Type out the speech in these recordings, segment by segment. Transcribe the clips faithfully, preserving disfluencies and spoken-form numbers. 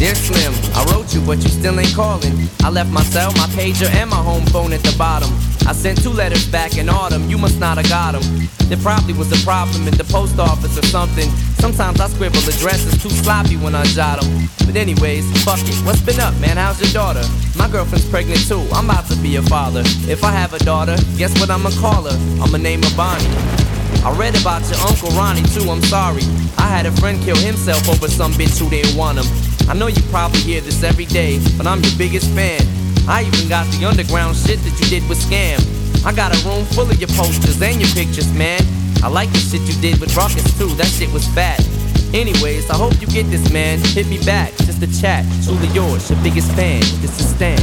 Dear Slim, I wrote you, but you still ain't calling. I left my cell, my pager, and my home phone at the bottom. I sent two letters back in autumn, you must not have got them. There probably was a problem in the post office or something. Sometimes I scribble addresses too sloppy when I jot them. But anyways, fuck it, what's been up, man? How's your daughter? My girlfriend's pregnant too, I'm about to be a father. If I have a daughter, guess what I'ma call her? I'ma name her Bonnie. I read about your Uncle Ronnie too, I'm sorry. I had a friend kill himself over some bitch who didn't want him. I know you probably hear this every day, but I'm your biggest fan. I even got the underground shit that you did with Scam. I got a room full of your posters and your pictures, man. I like the shit you did with Ruckus too, that shit was fat. Anyways, I hope you get this, man. Hit me back, just a chat. Truly yours, your biggest fan. This is Stan.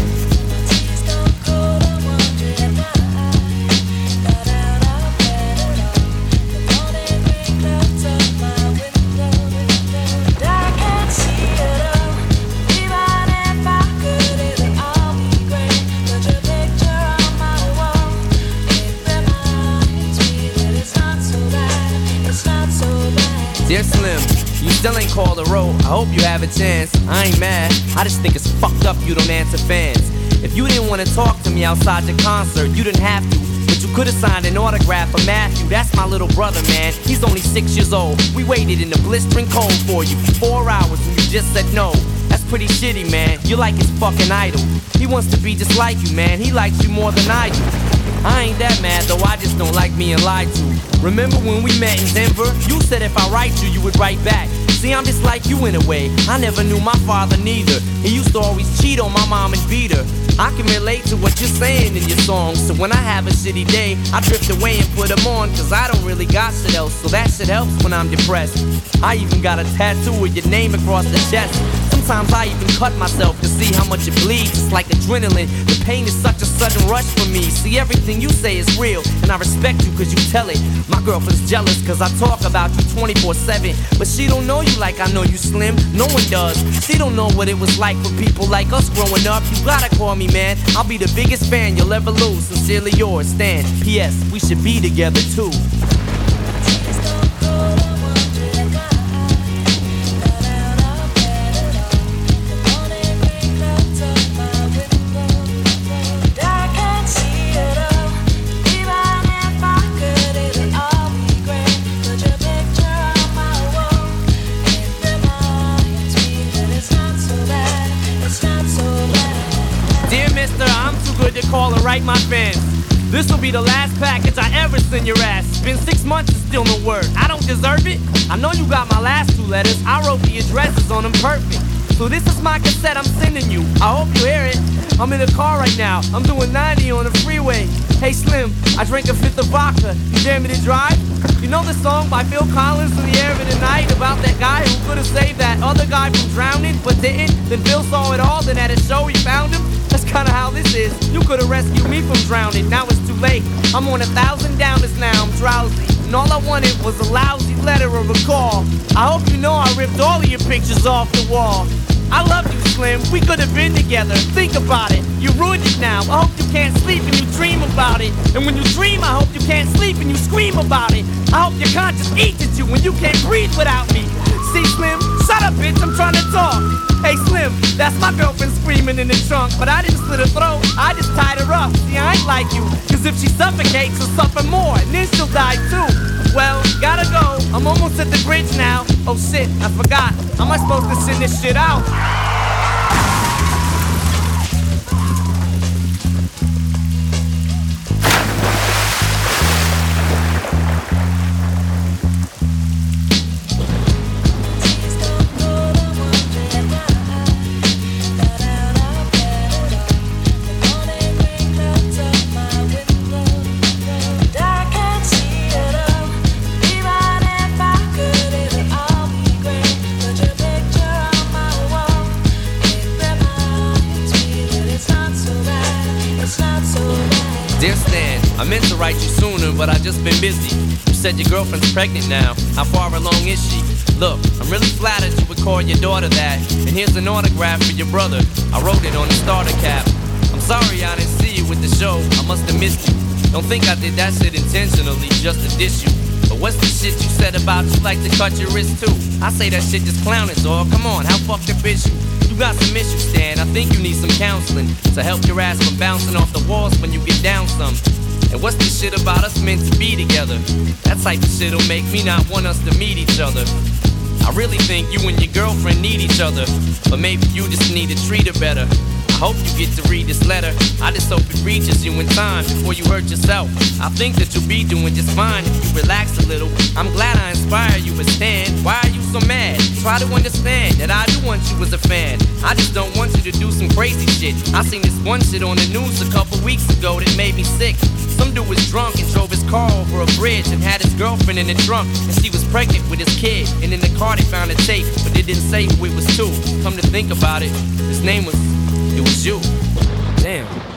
Dear Slim, you still ain't called a row. I hope you have a chance. I ain't mad, I just think it's fucked up you don't answer fans. If you didn't want to talk to me outside your concert, you didn't have to. But you could've signed an autograph for Matthew. That's my little brother, man. He's only six years old. We waited in the blistering cold for you for four hours and you just said no. That's pretty shitty, man. You're like his fucking idol. He wants to be just like you, man. He likes you more than I do. I ain't that mad though, I just don't like being lied to. Remember when we met in Denver? You said if I write you, you would write back. See, I'm just like you in a way. I never knew my father neither. He used to always cheat on my mom and beat her. I can relate to what you're saying in your songs. So when I have a shitty day, I drift away and put them on. Cause I don't really got shit else, so that shit helps when I'm depressed. I even got a tattoo with your name across the chest. Sometimes I even cut myself to see how much it bleeds. It's like adrenaline, the pain is such a sudden rush for me. See, everything you say is real, and I respect you cause you tell it. My girlfriend's jealous cause I talk about you twenty-four seven. But she don't know you like I know you, Slim. No one does. She don't know what it was like for people like us growing up. You gotta call me, man. I'll be the biggest fan you'll ever lose. Sincerely yours, Stan. P S. We should be together too. Call and write my fans. This'll be the last package I ever send your ass. It's been six months and still no word. I don't deserve it. I know you got my last two letters. I wrote the addresses on them perfect. So this is my cassette I'm sending you. I hope you hear it. I'm in the car right now. I'm doing ninety on the freeway. Hey Slim, I drank a fifth of vodka. You dare me to drive? You know the song by Phil Collins, In the Air of the Night, about that guy who could have saved that other guy from drowning but didn't? Then Phil saw it all, then at a show he found him. That's kinda how this is. You could've rescued me from drowning, now it's too late. I'm on a thousand downers now, I'm drowsy. And all I wanted was a lousy letter or a call. I hope you know I ripped all of your pictures off the wall. I love you, Slim, we could've been together. Think about it, you ruined it now. I hope you can't sleep and you dream about it. And when you dream, I hope you can't sleep and you scream about it. I hope your conscience eats at you when you can't breathe without me. See, Slim, shut up, bitch, I'm trying to talk. Hey, Slim, that's my girlfriend screaming in the trunk. But I didn't slit her throat, I just tied her up. See, I ain't like you, cause if she suffocates, she'll suffer more, and then she'll die too. Well, gotta go, I'm almost at the bridge now. Oh shit, I forgot, how am I supposed to send this shit out? Dear Stan, I meant to write you sooner, but I just been busy. You said your girlfriend's pregnant now. How far along is she? Look, I'm really flattered you would call your daughter that. And here's an autograph for your brother. I wrote it on the starter cap. I'm sorry I didn't see you with the show. I must have missed you. Don't think I did that shit intentionally just to diss you. But what's the shit you said about you like to cut your wrist too? I say that shit just clowning, dog. Come on, how fucked up is you? You got some issues, Stan. I think you need some counseling to help your ass from bouncing off the walls when you get down some. And what's this shit about us meant to be together? That type of shit'll make me not want us to meet each other. I really think you and your girlfriend need each other, but maybe you just need to treat her better. I hope you get to read this letter. I just hope it reaches you in time before you hurt yourself. I think that you'll be doing just fine if you relax a little. I'm glad I inspire you, but Stan, why are you so mad? Try to understand that I do want you as a fan. I just don't want you to do some crazy shit. I seen this one shit on the news a couple weeks ago that made me sick. Some dude was drunk and drove his car over a bridge and had his girlfriend in the trunk, and she was pregnant with his kid. And in the car they found a tape, but it didn't say who it was to. Come to think about it, his name was, it was you. Damn.